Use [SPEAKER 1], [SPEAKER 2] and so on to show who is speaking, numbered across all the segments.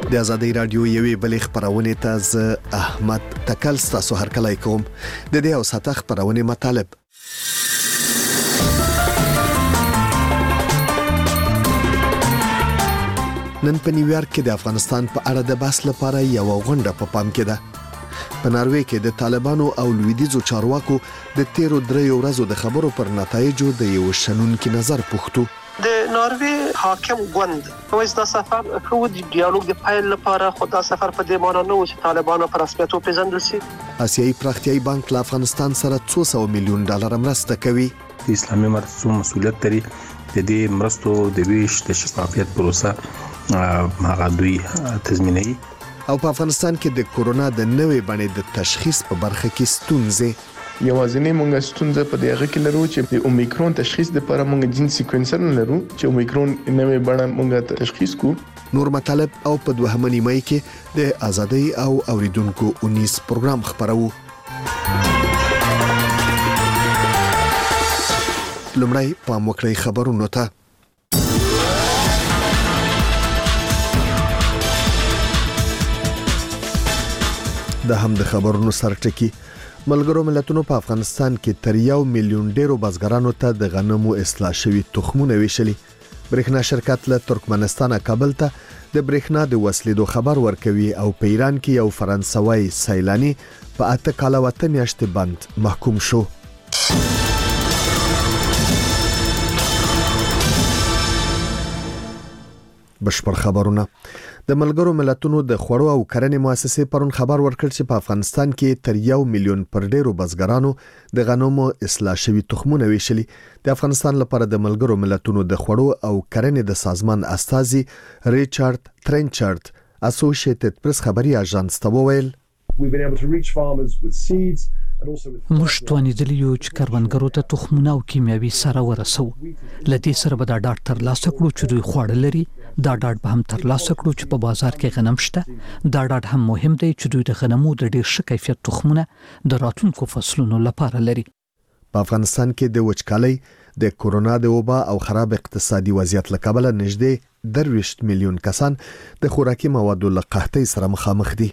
[SPEAKER 1] د آزادۍ رادیو یوې بلې خبرونه ته ز احمد تکل تاسو هر کله کوم د دې او ساته خبرونه مطالب نن په نیویارک کې د افغانستان په اړه د بحث لپاره یو غونډه په پام کې ده. په ناروې کې د طالبانو او لویدیځو چارواکو د 13 ورځو د خبرو پر نتایجو د یو شنونکي نظر پوښتو.
[SPEAKER 2] د ناروې حاکم ګوند وایي دا سفر خو د ډیالوګ د پایل لپاره خدا سفر په دې معنی نه و چې طالبانو پر رسمیت وپیژندل شي.
[SPEAKER 1] آسیایي پراختیایي بانک له افغانستان سره $200 میلیون مرسته کوي.
[SPEAKER 3] د اسلامي مرستو مسؤلیت لري د دې مرستو د ویش د شفافیت پروسه هغه دوی تضمینوي.
[SPEAKER 1] او په افغانستان کې د کورونا د نوې بڼې د تشخیص په برخه کې ستونزې
[SPEAKER 4] یوازینی مونږه ستونزه په دغه کې لرو چې د اومیکرون تشخیص لپاره مونږ جین سیکوینسر لرو چې اومیکرون نوې بڼه مونږه تشخیص کو.
[SPEAKER 1] نور مطالب او په دوهمه نیمه کې د آزادۍ او اوریدونکو 19 پروګرام خبرو. لومړی پام وکړئ خبرونو ته. د هم د خبرونو سرټکی ملګرو ملتونو په افغانستان کې تر 1 میلیون ډیرو بزګرانو ته د غنمو اصلاح شوی تخمونه ویشلي. برېښنا شرکت له ترکمنستان کابل ته د برېښنا د وسلیدو خبر ورکوي او په ایران کې یو فرانسوي سیلانی په 8 کاله وته میاشتې بند محکوم شو. بشپړ خبرونه. د ملګرو ملتونو د خوړو او کرنې مؤسسې پرون خبر ورکړ چې په افغانستان کې تر 1 میلیون پر ډیرو بزګرانو د غنمو اصلاح شوی تخمونه ویشلي. د افغانستان لپاره د ملګرو ملتونو د خوړو او کرنې د سازمان استازي ریچارډ ترنچارد اسوسییټډ پریس خبري اژانس ته وویل
[SPEAKER 5] موږ توانیدلی یو چې کروندګرو ته تخمونه او کیمیاوي سره ورسو. لدې سره به دا ډاټ تر لاسه کړو چې دوی خوړل لري. دا ډاټ به هم تر لاسه کړو چې په بازار کې غنم شته. دا ډاټ هم مهم دی چې دوی د غنمو د ډیر ښه کیفیت تخمونه د راتلونکو فصلونو لپاره لري.
[SPEAKER 1] په افغانستان کې د وچکالۍ د کورونا د وبا او خراب اقتصادي وضعیت له کبله نږدې 20 میلیون کسان د خوراکي موادو له قحطۍ سره مخامخ دي.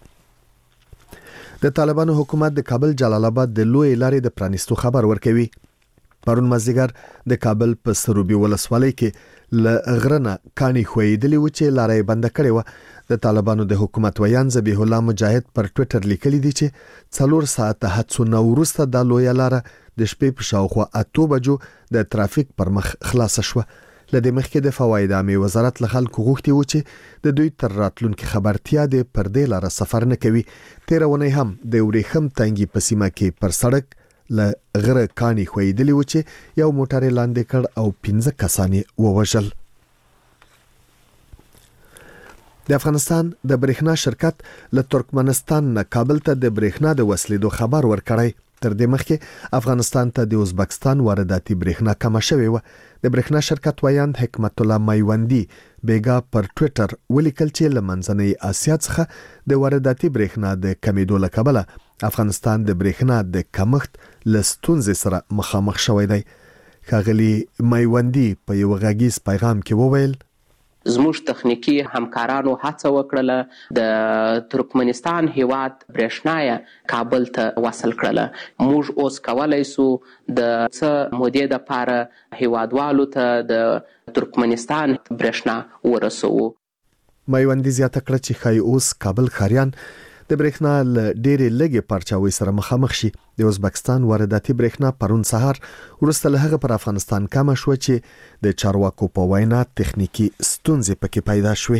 [SPEAKER 1] د طالبانو حکومت د کابل جلال آباد د لوی لارې د پرانیستو خبر ورکوي. پرون مازیګر د کابل په سروبي ولسوالۍ کې ل غرنه کانی خویدلی و چې لارې بند کړې و. د طالبانو د حکومت ویان ذبیح الله مجاهد پر ټوئیټر لیکلی دی چې 4 ساعته هڅونه وروسته د لوی لاره د شپې په شاوخوا 8 بجو د ترافیک پر مخ خلاص شو. لدې مخکې د فواید عامه وزارت له خلکو غوښتي و چې د دوی تر راتلونکو خبرتیا د پردې لاره سفر نه کوي. 13 هم د ورېخم تنګي په سیمه کې پر سړک ل غره کانی خویدلی و چې یو موټر لاندې کړ او 15 کسان ووژل. د افغانستان د برېښنا شرکت له ترکمنستان نه کابل ته د برېښنا د وسلیدو خبر ورکړی. تر دې مخکې افغانستان ته د ازبکستان وارداتي برېښنا کم شوې و. د برېښنا شرکت ویاند حکمت الله میوندی بیګا پر ټوئیټر ولیکل چې لمنځنۍ آسیا څخه د وارداتي برېښنا د کمیدو له کبله افغانستان د برېښنا د کمښت له ستونزې سره مخامخ شوی دی. ښاغلي میوندی په یو غږیز پیغام کې وویل
[SPEAKER 6] زموږ تخنیکی همکارانو هڅه وکړه د ترکمنستان هیواد برېښنا کابل ته وصل کړله. موږ اوس کولای سو د څه مودې لپاره هیوادوالو ته د ترکمنستان برېښنا ورسوو.
[SPEAKER 1] میوندی زیاته کړه چې خای اوس کابل خاریان د برېښنا له ډېرې لږې پرچاوي سره مخامخ شي. د ازبکستان وارداتي برېښنا پرون سهار وروسته له هغه پر افغانستان کم شو چې د چارواکو په وینا تخنیکی ستونزې پکې پیدا شوې.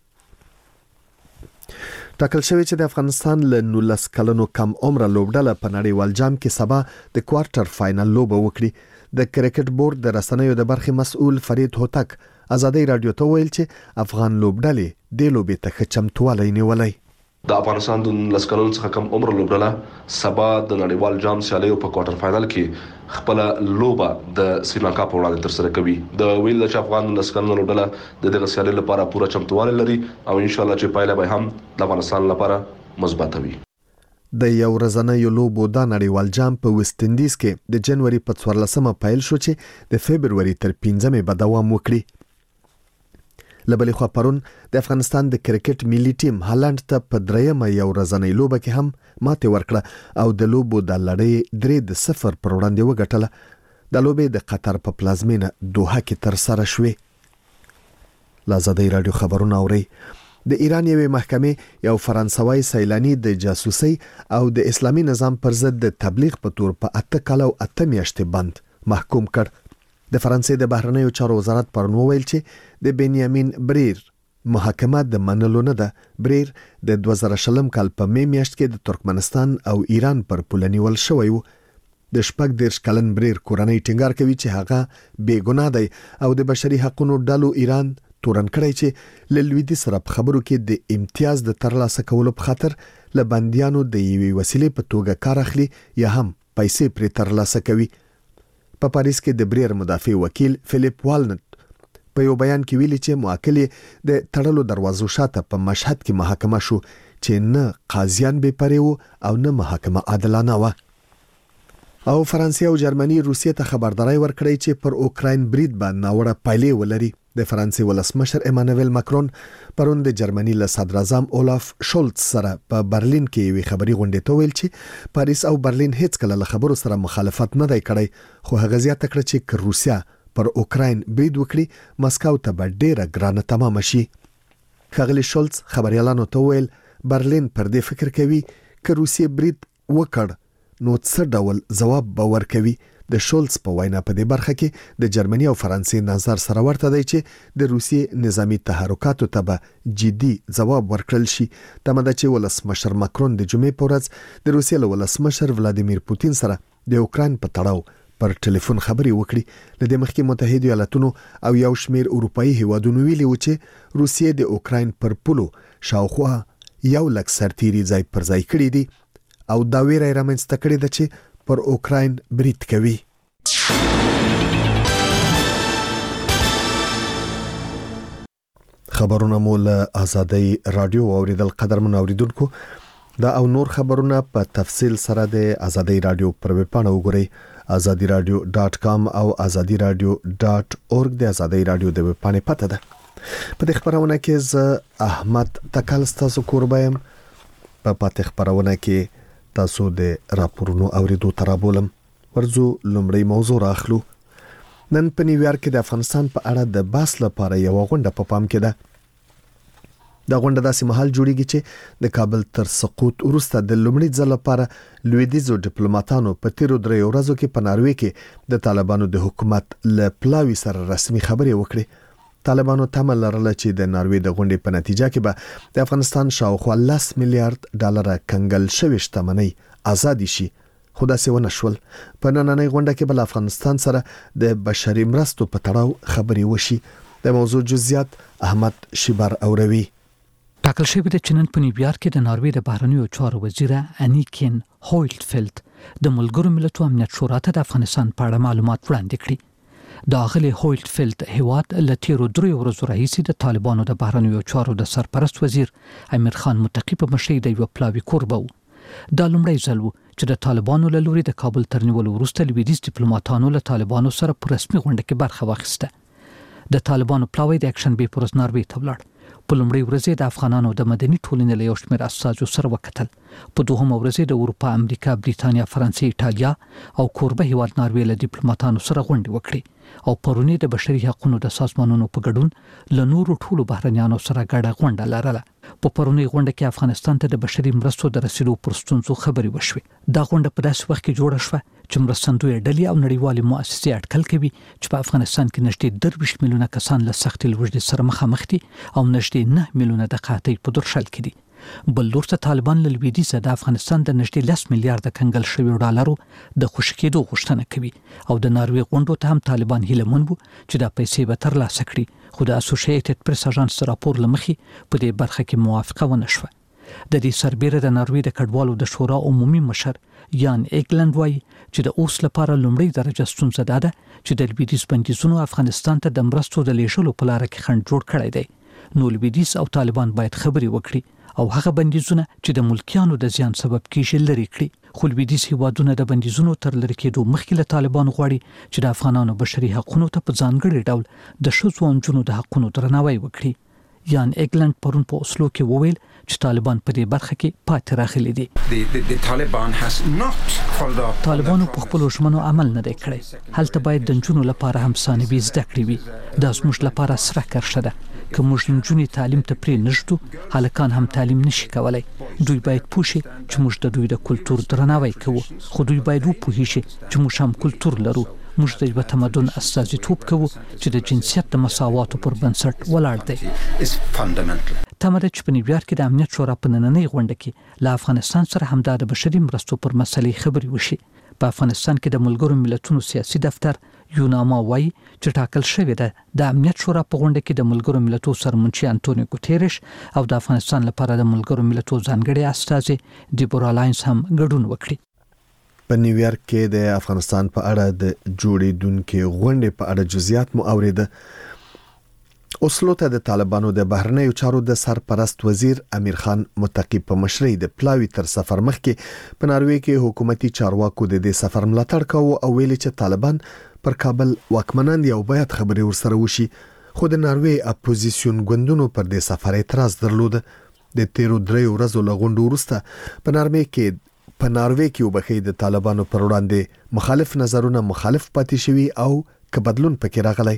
[SPEAKER 1] ټاکل شوی چې د افغانستان له 19 کلنو کم عمره لوبډله په نړیوال جام کې سبا د کوارټر فائنل لوبه وکړي. د کرکټ بورډ د رسنیو د برخې مسؤل فرید هوتک آزادۍ رادیو ته ویل چې افغان لوبډلې د لوبې ته چمتووالی نیولای.
[SPEAKER 7] د افغانستان د لسکلونو څخه کم عمر لوبډله سبا د نړیوال جام سیالیو په کوارټر فائنل کې خپل لوبه د سریلانکا په وړاندې تر سره کوي. د ویل چې افغان لسکلونو لوبډله د دغه سیالي لپاره پوره چمتووالی لري او ان شاء الله چې پایله به هم د افغانستان لپاره مثبت وي.
[SPEAKER 1] د یو ورځنۍ لوبو د نړیوال جام په ویسټ انډیز کې د جنوري په 14مه پیل شو چې د فبرवरी تر 15مه به دوام وکړي. لبلې خوا پرون د افغانستان د کرکټ ملي ټیم هالند ته په درېمه یو ورځنۍ لوبه کې هم ماتې ورکړه او د لوبو د لړۍ 3-0 پر وړاندې وګټله. د لوبې د قطر په پلازمینه دوحه کې تر سره شوې. لازادۍ رادیو خبرونه اوري. د ایران یوې محکمې یو فرانسوي سیلانی د جاسوسي او د اسلامي نظام پر ضد د تبلیغ په تور په 8 کال او 8 میاشتې بند محکوم کړ. د فرانسې د بهرنیو چارو وزارت پرون وویل چې د بنیامین بریر محاکمه د منلو نه ده. بریر د 2020 کال په می میاشت کې د ترکمنستان او ایران پر پوله نیول شوی و. د 14 کلن بریر کورنۍ ټینګار کوي چې هغه بې ګناه دی او د بشري حقوقو ډلو ایران تورن کړی چې له لویدي سره په خبرو کې د امتیاز د ترلاسه کولو په خاطر له بنديانو د یوې وسیلې په توګه کار اخلي یا هم پیسې پرې ترلاسه کوي. په پاریس کې د بریر مدافع وکیل فلیپ والنت په یو بیان کې ویلي چې موکل د تړلو دروازو شاته په مشهد کې محاکمه شو چې نه قاضیان به پرې وو او نه محاکمه عادلانه و. او فرانسې او جرمني روسیې ته خبرداري ورکړې چې پر اوکراین برید باندې ناوړه پایلې ولري. د فرانسې ولسمشر ایمانوئل ماکرون پرون د جرمني له صدر اعظم اولاف شولټ سره په برلین کې وی خبري غونډه ته ویل چې پاریس او برلین هیڅ کله له خبرو سره مخالفت نه دی کړی، خو هغه زیاته کړ چې روسیا پر اوکراین برید وکړي مسکو ته به ډیره ګرانه تمام شي. ښاغلي شولټ خبريالانو ته ویل برلین پر دې فکر کوي چې روسیې برید وکړ نو څه ډول ځواب به ورکوي. د شولټس په وینا په دې برخه کې د جرمني او فرانسې نظر سره ورته دی چې د روسیې نظامی تحرکاتو ته به جدي ځواب ورکړل شي. تمه ده چې ولسمشر ماکرون د جمعې په ورځ د روسیې له ولسمشر ولادیمیر پوتین سره د اوکراین په تړاو پر ټلیفون خبري وکړي. لدې مخکې متحده ایالاتونو او یو شمیر اروپאי هیوادونو ویلي و چې روسیې د اوکراین پر پولو شاوخوا 100,000 سرتیري ځای پر ځای کړی دي او دا ویره رامنځته کړې ده چې پر اوکراین برید کوي. خبرونه مو له آزادۍ رادیو اوریدل قدرمن اوریدونکو. دا او نور خبرونه په تفصیل سره د آزادۍ رادیو پر ویب پاڼه وګورئ azadiradio.com او azadiradio.org د آزادۍ رادیو د ویب پاڼې پته ده. په دې خبرونه کې ز احمد تکل ستاسو کوربایم. په پاتې خبرونه کې تاسو د راپورونو اوریدو ترابولم. ورزو لومړی موضوع راخلو. نن په نیویارک کې د افغانستان په اړه د باس لپاره یو غونډه په پام کې ده. دا غونډه داسې مهال جوړیږي چې د کابل تر سقوط وروسته د لومړي ځل لپاره لویدیزو ډیپلوماټانو په تیرو 3 ورځو کې په ناروې کې د طالبانو د حکومت له پلاوی سره رسمي خبرې وکړي. طالبانو تمه لرله چې د ناروې د غونډې په نتیجه کې به د افغانستان شاوخوا 10 میلیارډ ډالر کنګل شوی شتمنۍ آزاد شي، خو داسې ونه شول. په نننۍ غونډه کې بل افغانستان سره د بشري مرستو په تړاو خبرې وشي. د موضوع جزئیات احمد شیبر اوروي.
[SPEAKER 5] ټاکل شوی د چنن په نیویارک کې د ناروې د بهرنیو چارو وزیر انیکن هویلټفیلد د ملګرو ملتونو امنیت شورا ته د افغانستان په اړه معلومات وړاندې کړي. د اغلی هویلټفیلد هیواد له تیرو 3 ورځو راهیسې د طالبانو د بهرنیو چارو د سرپرست وزیر امیر خان متقی په مشرۍ د یو پلاوی کوربه و. دا لومړی ځل و چې د طالبانو له لوري د کابل تر نیولو وروسته لویدیځ ډیپلوماټانو له طالبانو سره په رسمي غونډه کې برخه واخیسته. د طالبانو پلاوی د اکشن بي پرز ناروې ته ولاړ. په لومړی ورځ د افغانانو د مدني ټولنې له یو شمېر اساسو سره وکتل. په دوهمه ورځ د اروپا، امریکا، بریتانیا، فرانسې، ایټالیا او کوربه هیواد ناروې له ډیپلوماټانو سره غونډه وکړي او پرونی د بشري حقوقو د سازمانونو په ګډون له نورو ټولو بهرنیانو سره ګډه غونډه لرله. په پرونی غونډه کې افغانستان ته د بشري مرستو د رسیدو پر ستونزو خبرې وشوې. دا غونډه په داسې وخت کې جوړه شوه چې مرستندوی ډلې او نړیوالې مؤسسې اټکل کوي چې په افغانستان کې نږدې 23 میلیونه کسان له سختې لوږې سره مخامخ دي او نږدې 9 میلیونه د قحطۍ په درشل کې دي. بل لور ته طالبان له لویدیځه د افغانستان د نږدې 10 میلیارډ کنګل شوی ډالرو د خوشی کېدو غوښتنه کوي او د ناروې غونډو ته هم طالبان هیله مند وو چې دا پیسې به ترلاسه کړي، خو د اسوسییټډ پریس اژانس راپور لمخې په دې برخه کې موافقه ونه شوه. د دې سربېره د ناروې د کډوالو د شورا عمومي مشر یان ایګلند وایي چې د اوس لپاره لومړی درجه ستونزه ده چې د لویدیځ بندیزونو افغانستان ته د مرستو د لیږلو په لار کې خنډ جوړ کړی دی. نو لویدیځ او طالبان باید خبرې وکړي او هغه بندیزونه چې د ملکیانو د زیان سبب کیږي لري کړي. خو لویدیځ هیوادونه د بندیزونو تر لري کېدو مخکې له طالبان غواړي چې د افغانانو بشري حقوقو ته په ځانګړي ډول د ښځو او نجونو د حقوقو درناوی وکړي. یان ایګلند پرون په اوسلو کې وویل چې طالبان په دې برخه کې پاتې راغلي دي. طالبانو په خپل ژمنو عمل نه دی کړی. هلته باید د نجونو لپاره هم ثانوي زده کړې وي. دا زموږ لپاره سره کرښه ده. که موږ نجونې تعلیم ته پرې نږدو، هلکان هم تعلیم نشي کولای. دوی باید پوه شي چې موږ د دوی د کلتور درناوی کوو، خو دوی باید وپوهیږي چې موږ هم کلتور لرو. موږ د یو تمدن استازیتوب کوو چې د جنسیت د مساواتو پر بنسټ ولاړ دی. تمره چې په نیویارک کې د امنیت شورا په نننۍ غونډه کې له افغانستان سره همدا د بشري مرستو پر مسلې خبرې وشي. په افغانستان کې د ملګرو ملتونو سیاسي دفتر یوناما وایي چې ټاکل شوی ده د امنیت شورا په غونډه کې د ملګرو ملتونو سرمنشي انټونیو ګوتيريش او د افغانستان لپاره د ملګرو ملتونو ځانګړي استازي دیبورا لاینز هم ګډون وکړي.
[SPEAKER 1] په نیویارک کې د افغانستان په اړه د جوړیدونکو غونډې په اړه جزئیات مو اوریده. اوسلو ته د طالبانو د بهرنیو چارو د سرپرست وزیر امیر خان متقی په مشرۍ د پلاوی تر سفر مخکې په ناروې کې حکومتي چارواکو د دې سفر ملاتړ کاوه او ویلي چې طالبان پر کابل واکمنان یو باید خبري ورسره وشي. خو د ناروې اپوزیسیون ګوندونو پر دې سفر اعتراض درلود. د تیرو 3 ورځو لغونډو وروسته په ناروې کې وبخې د طالبانو پر وړاندې مخالف نظرونه مخالف پاتې شوي او که بدلون پکې راغلی.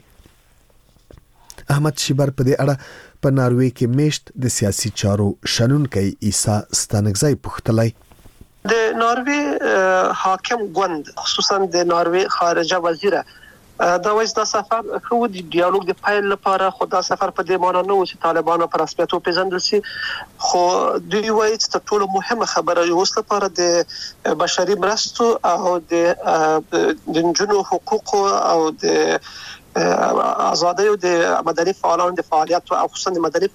[SPEAKER 1] احمد شیبر په دې اړه په ناروې کې میشت د سیاسي چارو شنونکي عیسی ستانګزی پوښتلی.
[SPEAKER 2] د ناروې حاکم ګوند خصوصا د ناروې خارجه وزیره دا وایي دا سفر خو د ډیالوګ د پایل لپاره خو دا سفر په دې معنی نه و چې طالبانو پر رسمیت وپیژندل شي. خو دوی وایي چې ټول مهمه خبره یو څه لپاره د بشري مرستو او د نجونو حقوق او د آزادۍ او د مدني فعالانو د فعالیت او خصوصا د مدني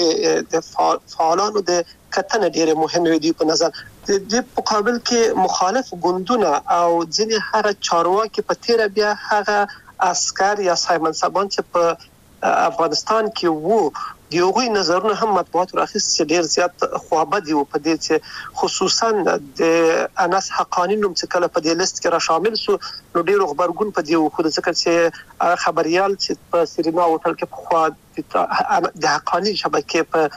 [SPEAKER 2] فعالانو د کتنه ډیره مهمه دی په نظر. د مقابل کې مخالف ګوندونه او ځینې هر چارواکي په تیر بیا هغه عسكر یا سایمن سبان چې په افغانستان کې وو دیوغوی نظرونه هم مطبوعات راخص ډیر زیات خوابدي او په دې چې خصوصا د انس حقانی نوم چې کله په دې لیست کې را شامل سو نو ډیر خبرګون په دې خو د ځکه چې خبريال چې په سرینا هوټل کې په خوا د حقانی شبکې په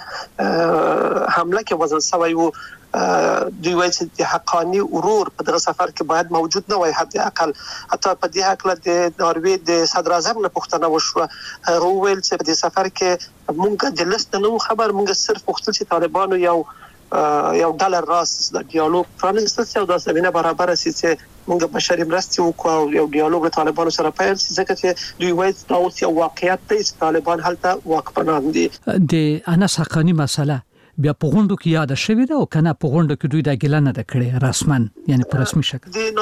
[SPEAKER 2] حمله کې وزن سوی وو. دوی وایي چې د حقانی ورور په دغه سفر کې باید موجود نه وای. حتی اقل حتی په دې حق له د ناروې د صدر اعظم نه پوښتنه وشوه. هغه ویل چې په دې سفر کې مونږ د لیست نو خبر مونږ صرف وختل چې طالبانو یو ډالر راس د ډیالوګ پرانیستل او د زمينه برابر سي چې مونږ بشري مرستې وکړو یو ډیالوګ طالبانو سره پیل سي ځکه چې دوی وایي دا اوس یو واقعیت دی چې طالبان هلته واکمنان دي.
[SPEAKER 5] د انس حقانی مسله بیا په غونډو کې یاد شوی دا او کنه په غونډو کې دوی دا ګیله نه د کړې رسمن یعنی په رسمي شکل
[SPEAKER 2] د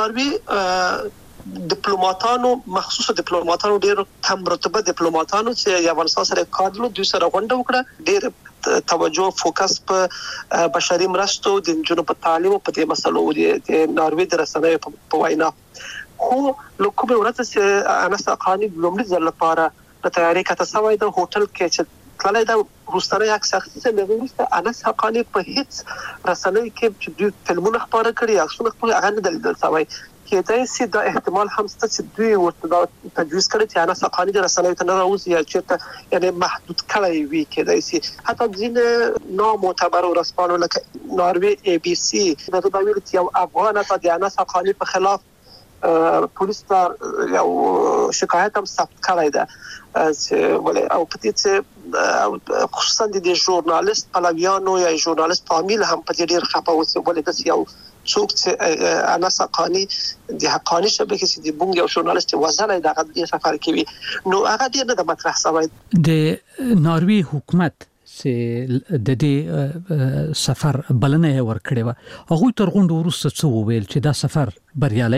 [SPEAKER 2] ناروې ډیپلوماټانو مخصوص ډیپلوماټانو ډیر کم رتبه ډیپلوماټانو چې افغانستان سره کارلو دوی سره غونډه وکړه. ډیر توجه فوکس په بشري مرستو د جنونو په تعلیم او په دې مسلو د ناروې د رسنیو په وینا. خو لکه ورته چې انس حقانی لومړي ځل لپاره په تیاری کې تاسو د هوټل کې چې کله دا روسانه یک شخصي څه لږه انس حقانی په هیڅ رسنۍ کې چې دوی فلمونه خبره کړي عکسونه خبره هغه نه دلیدل سوی کېدای شي دا احتمال هم ست چې دوی ورته تجویز کړي چې انس حقانی د رسنۍ ته نه راوځي یا چې یعنی محدود کړي وي کېدای شي. حتی ځینې نو معتبر ورسپانو لکه ناروې ای بي سي دا ویل چې یو افغان ته د انس حقانی په خلاف پولیس ته یو شکایت هم ثبت کړی ده چې او په دې چې خصوصا د ژورنالیست پلویانو یا ژورنالیست فامیل هم په دې ډیر خپه اوسه ولې د یو څوک چې انس حقانی د حقانی شبکې چې د بونګ یو ژورنالیست وزنه دغه د سفر کوي نو هغه ډیر نه د مطرح سوی.
[SPEAKER 5] د ناروې حکومت چې د دې سفر بلنه ورکړې و هغه تر غونډو وروسته څه وویل چې دا سفر بریالي و.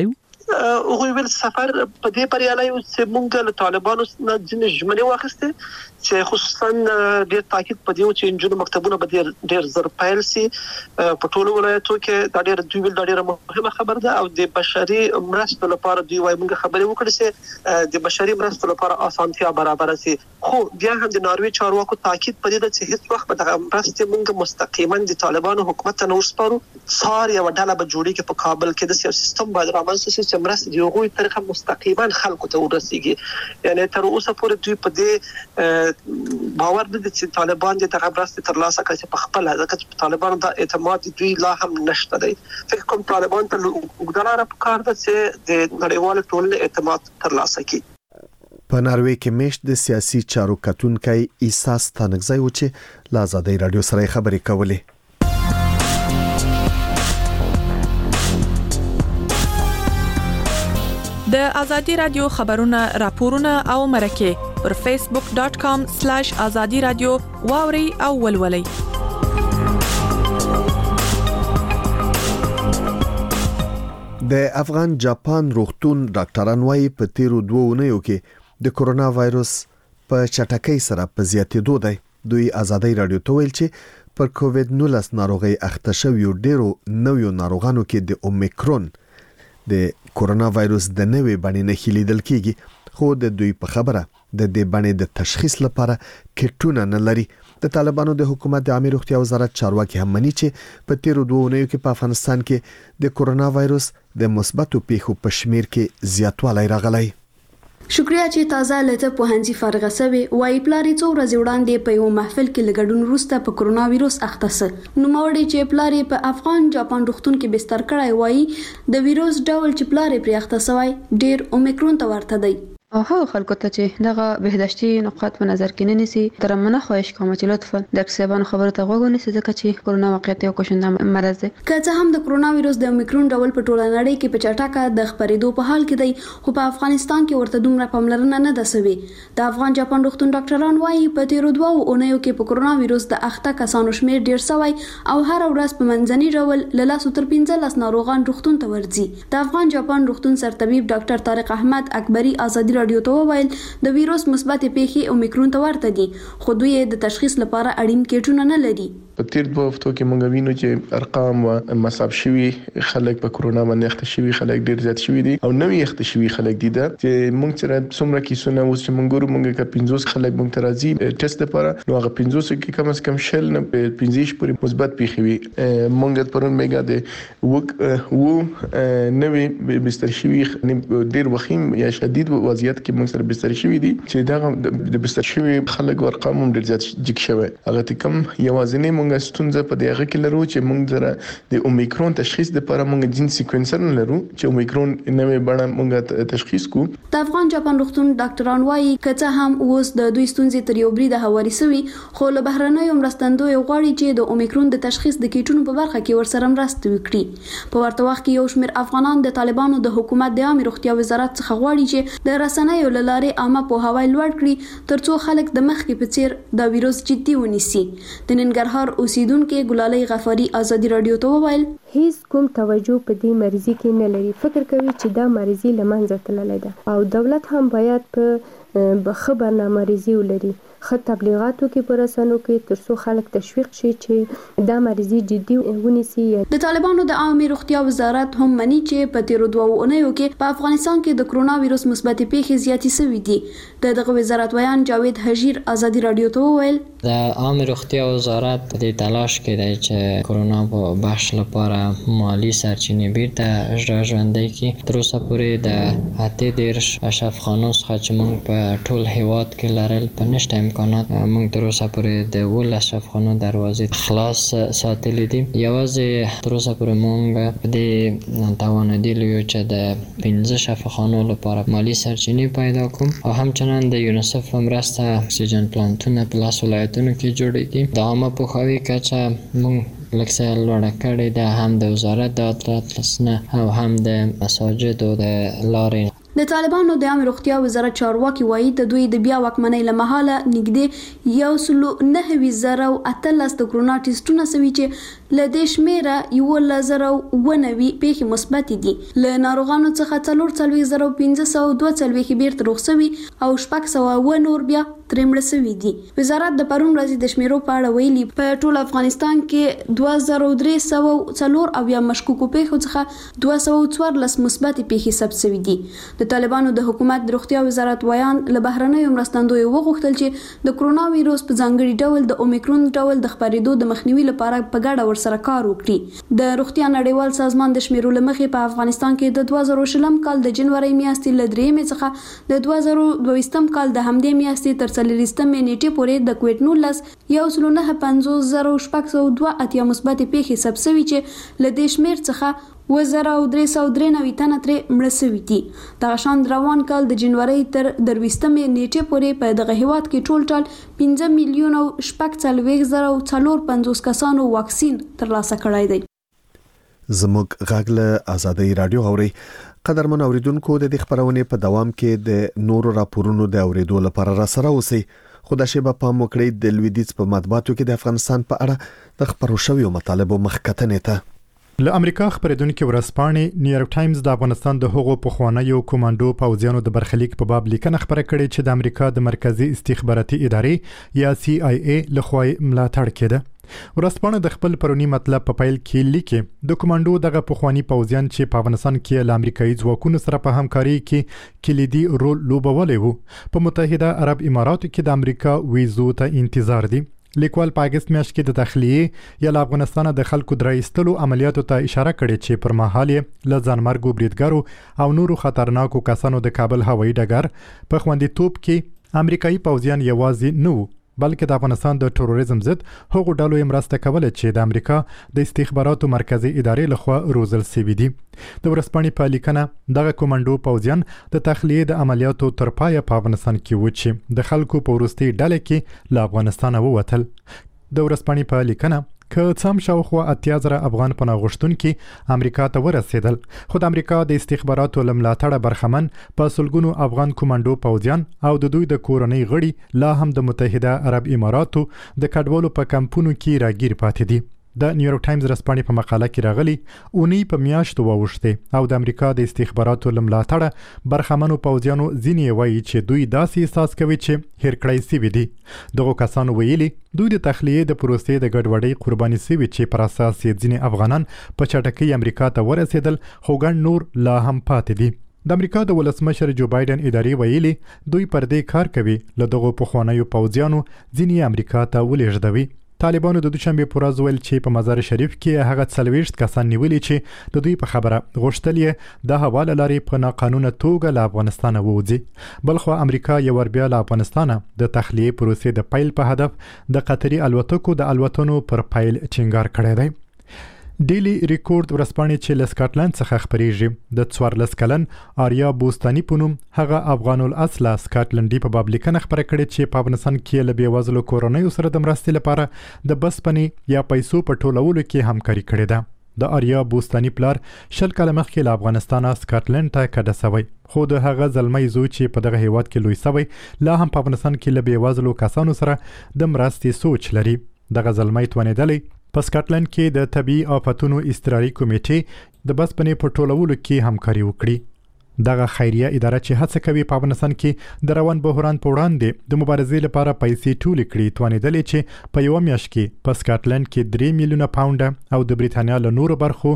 [SPEAKER 2] هغه ویل سفر په دې پریالای او چې مونږ له طالبانو نه ځینې ژمنې واخیسته چې خصوصا ډېر تاکید په دې چې انجونو مکتبونه به ډېر زر پیل سي په ټولو ولایتو کې دا ډېر مهمه خبر ده او د بشري مرستو لپاره دوی وايي مونږ خبرې وکړې چې د بشري مرستو لپاره اسانتیا برابر سي خو بیا هم د ناروې چارواکو تاکید په دې ده چې هیڅ وخت به د مرستې مونږ مستقیما د طالبانو حکومت ته نه ورسپارو څار یو ډله به جوړیږي په کابل کې د سیاسي سیستم باید رامنځته شي چې مرستې د هغوی طریقه مستقیما خلکو ته ورسیږي یعنی تر اوسه پورې دوی په دې باور نه دي چې طالبان د دغه مرستې ترلاسه کړي په خپل ځکه چې طالبانو د اعتماد دوی لا هم نشته دی فکر کوم طالبان ته وګړه پکار ده چې د نړیوال ټولنې اعتماد ترلاسه کړي
[SPEAKER 1] په ناروې کې مېشت د سیاسي چارو کتونکي عیسی ستانکزی و چې له آزادۍ رادیو سره خبرې کولې
[SPEAKER 8] د آزادۍ رادیو خبرونه راپورونه او مرکه پر facebook.com/azadi radio واوري او ولولي
[SPEAKER 1] د افغان جاپان روغتون ډاکټران وايي په تیرو 2 اونیو کې د کورونا وایروس په چټکۍ سره په زیاتېدو دی دوی آزادۍ رادیو ته ویل چې پر کووید 19 ناروغي اخته شویو ډیرو نویو ناروغانو کې د اومیکرون د کورونا وایروس د نوې بڼې نه خلیدل کیږي خو د دوی په خبره د دې بڼې د تشخیص لپاره کټونه نه لري د طالبانو د حکومت د عامه روغتیا وزارت چارواکي هم مني چې په تیرو 2 اونیو کې په افغانستان کې د کورونا وایروس د مثبتو پیښو په شمیر کې زیاتوالی راغلی
[SPEAKER 9] شکریا چې تازه لته په هنځي فارغه سوي وای پلاری څو ورځې وړاندې په یو محفل کې لګډون وروسته په کورونا وایروس اخته سه نو موري چې پلاری په افغان جاپان روغتون کې بستر کړای وای د وایروس ډول چې پلاری پرې اخته سوی ډیر اومیکرون ته ورته دی
[SPEAKER 10] او هغه خلکو ته چې دغه بهداشتي نقاط په نظر کې نه نیسي تر منه خواهش کوم چې لطفا د کسبانو خبره ته غوږ ونیسي ځکه چې کورونا واقعیت یو کوشنده مرض دی
[SPEAKER 9] که څه هم د کورونا وایروس د اومیکرون ډول په ټوله نړۍ کې په چټکه د خپرېدو په حال کې دی خو په افغانستان کې ورته دومره پاملرنه نه ده سوي د افغان جاپان روغتون ډاکټران وايي په تیرو 2 اونیو کې په کورونا وایروس د اخته کسانو شمیر ډیر سوی او هر ورځ په منځني ډول له 15 ناروغان روغتون ته ورځي د افغان جاپان روغتون سرطبيب ډاکټر طارق احمد اکبری آزادۍ رادیو ته وویل د وایروس مثبت پیښې اومیکرون ته ورته دي خو دوی د تشخیص لپاره اړین کټونه نه لري
[SPEAKER 4] په تیر 2 هفتو کې موږ وینو چې ارقام او مصاب شوي خلک په کورونا باندې اخته شوي خلک ډیر زیات شوي دي او نوې اخته شوي خلک دي چې موږ سره څومره کیسونه اوس چې موږ ګورو موږ کا 50 خلک موږ ته راځي ټیسټ لپاره نو هغه 50 کې کم از کم شل نه 15 پورې مثبت پیښې وي موږ پرون میګا د و نوې بستر شوي ډیر وخیم یا شدید وضعیت کې موږ سره بستر شوي دي چې دا د بستر شوي خلک ارقام هم ډیر زیات جګ شوی هغه کم یوازینی موږ ستونزه په دغه کې لرو چې موږ سره د اومیکرون تشخیص لپاره موږ جین سیکوینسر نه لرو چې اومیکرون نوې بڼه موږ تشخیص کو
[SPEAKER 9] د افغان جاپان روغتون ډاکټران وايي کته هم اوس د دوی ستونزې تر یو برید حواله سوي خو له بهرنیو مرستندوی غواړي چې د اومیکرون د تشخیص د کیټونو په برخه کې ورسره مرسته وکړي په ورته وخت کې یو شمېر افغانان د طالبانو د حکومت د عامه روغتیا وزارت څخه غواړي چې د رسنیو لارې عامه پوهاوی لوړ کړي ترڅو خلک د مخکې په څیر د وایروس جدي ونیسي د ننګرهار اوسیدونکو ګلالۍ غفاری آزادۍ رادیو ته وویل
[SPEAKER 11] هیڅ کوم توجه په دې مریضي کې نه لري فکر کوي چې دا مریضي لمنځه تللې ده او دولت هم باید په خبرنامه مریضي ولري خط تبلیغاتو کې پر رسنیو کې ترڅو خلک تشویق شي چې دا مریضي جدي ونیسي
[SPEAKER 9] د طالبانو د عامه روغتیا وزارت هم مني چې په تیرو 2 اونیو کې په افغانستان کې د کورونا وایروس مثبت پیښې زیاتې شوې دي دغه وزارت ویان جاوید حجیر آزادۍ رادیو ته وویل
[SPEAKER 12] د عامه روغتیا وزارت په دې تلاش کې دی چې کورونا په بخش لپاره مالی سرچینې بیرته ژوندۍ کړي تر اوسه پورې د 18 اشرافخانو څخه چې موږ په ټول هیواد کې لرل په نشته امکانات موږ تر اوسه پورې د 18 اشرافخانو دروازې خلاص ساتلې دي یوازې تر اوسه پورې موږ په دې توانیدلی یو چې د 15 اشرافخانو لپاره مالی سرچینې پیدا کوم او همچنان د یونیسف مرسته اکسیجن پلانټونه په لاس ولایتونو کې جوړېږي د عامه پوهاوي کچه موږ لکه لوړه کړې ده هم د وزارت د اطلاعات لسنه او هم د مساجد او د لارې
[SPEAKER 9] د طالبانو د عامه روغتیا وزارت چارواکي وایي د دوی د بیا واکمنۍ لمحاله نږدې 1,9,018 د کرونا ټیسټونه سوي چې له دې شمیره 1,019 پیښې مثبت دي. له ناروغانو څخه 4,542 بیرته روغ شوي او 600 نور بیا ترې مړه شوي دي. وزارت د پرون ورځې د شمیرو په اړه ویلي په ټول افغانستان کې 2,304 او یا مشکوکو پیښو څخه 214 مثبت پیښې ثبت شوي دي. د طالبانو د حکومت د روغتیا وزارت ویان له بهرنیو مرستندویو وغوښتل چې د کرونا وایروس په ځانګړي ډول د اومیکرون ډول د خپرېدو د مخنیوي لپاره په ګډه ورسره کار وکړي. د روغتیا نړیوال سازمان د شمیرو له مخې په افغانستان کې د 2020 کال د جنوري میاشتې له 3 څخه د 2022 کال د همدې میاشتې تر 30 نیټې پورې د کووډ 19,950,602 مثبت پیښې ثبت شوي چې له دې شمیر څخه 2,393 تنه ترې مړه شوي دي. دغه شان روان کال د جنوري تر 23 نیټې پورې په دغه هیواد کې ټول 5,450,450 کسانو واکسین ترلاسه کړی دی.
[SPEAKER 1] زموږ غږ له آزادۍ رادیو اوري. قدرمن اوریدونکو د دې خبرونه په دوام کې د نورو راپورونو د اوریدو لپاره را سره اوسئ. خو د شیبه په موکړې د لویدیځ په مطبوعاتو کې د افغانستان په اړه د خبرو شویو مطالبو مخکتنې ته
[SPEAKER 13] له امریکا خبرېدونکو ورځپاڼې نیویارک ټایمز د افغانستان د هغو پخوانیو کمانډو پوځیانو د برخلیک په باب لیکنه خبره کړې چې د امریکا د مرکزی استخباراتي ادارې یا CIA لخوا ملاتړ کېده. ورځپاڼه د خپل پرونی مطلب په پیل کې لیکي د کمانډو دغه پخوانی پوځیان چې په افغانستان کې له امریکایي ځواکونو سره په همکاري کې کلیدي رول لوبولی وو. په متحده عرب اماراتو کې د امریکا ویزو ته انتظار دي. لیکوال په اگست میاشت کې د تخلیه یا افغانستان د خلکو درایستلو عملیاتو ته اشاره کړې چې پر مهال له ځانمرګو بریدګرو او نورو خطرناکو کسانو د کابل هوایي ډګر په خوندیتوب کې امریکایي پوځیان یوازې نه وو بلکې د افغانستان د تروریزم ضد هغو ډلو مرسته کوله چې د امریکا د استخباراتو مرکزی ادارې لخوا روزل شوي دي. د ورځپاڼې په لیکنه دغه کمانډو پوځیان د تخلیه د عملیاتو تر پایه په افغانستان کې و چې د خلکو په وروستي ډله کې له افغانستان ووتل. د ورځپاڼې په لیکنه که څم شاوخوا 80,000 افغان پناه غوښتونکي امریکا ته ورسېدل خو د امریکا د استخباراتو لملاتړه برخمن په سلګونو افغان کمانډو پوځیان او د دوی د کورنۍ غړي لا هم د متحده عرب اماراتو د کډوالو په کمپونو کې راګیر پاتې دي. د نیویارک ټایمز ورځپاڼې په مقاله کې راغلي اونۍ په میاشتو واوښتې او د امریکا د استخباراتو لملاتړه برخمنو پوځیانو ځینې وایي چې دوی داسې احساس کوي چې هیر کړی شوي دي. دغو کسانو ویلي دوی د تخلیه د پروسې د ګډوډۍ قرباني شوي چې پر اساس یې ځینې افغانان په چټکۍ امریکا ته ورسېدل خو ګڼ نور لا هم پاتې دي. د امریکا د ولسمشر جو بایدن ادارې ویلي دوی پر دې کار کوي له دغو پخوانیو پوځیانو ځینې امریکا ته ولېږدوي. طالبانو د دوشنبه پر ورځ ویل چې په مزار شریف کې هغه 40 کسان نیولي چې د دوی په خبره غوښتل یې د حواله لارې په ناقانونه توګه له افغانستان ووځي. بلخو امریکا یو ور بیا له افغانستان د تخلیه پروسې د پیل په هدف د قطري الوتکو د الوتنو پر پیل ټینګار کړی دی. ډیلی ریکورډ ورځپاڼې چې له سکاټلند څخه خبرېږي د 14 کلن آریا بوستاني په نوم هغه افغان الاصله سکاټلندي په باب لیکنه خبره کړې چې په افغانستان کې له بېوزلو کورنیو سره د مرستې لپاره د بسپنې یا پیسو په ټولولو کې همکاري کړې ده. د آریا بوستاني پلار 10 کاله مخکې له افغانستانه سکاټلند ته کډه شوی خو د هغه زلمی زوی چې په دغه هیواد کې لوی شوی لا هم په افغانستان کې له بېوزلو کسانو سره د مرستې سوچ لري. دغه زلمی توانېدلی په سکاټلند کې د طبي آفتونو اضطراري کمیټې د بسپنې په ټولولو کې همکاري وکړي. دغه خیریه اداره چې هڅه کوي په افغانستان کې د روان بحران په وړاندې د مبارزې لپاره پیسې ټولې کړي توانېدلې چې په یو میاشت کې په سکاټلند کې 3 میلیونه پاونډه او د بریتانیا له نورو برخو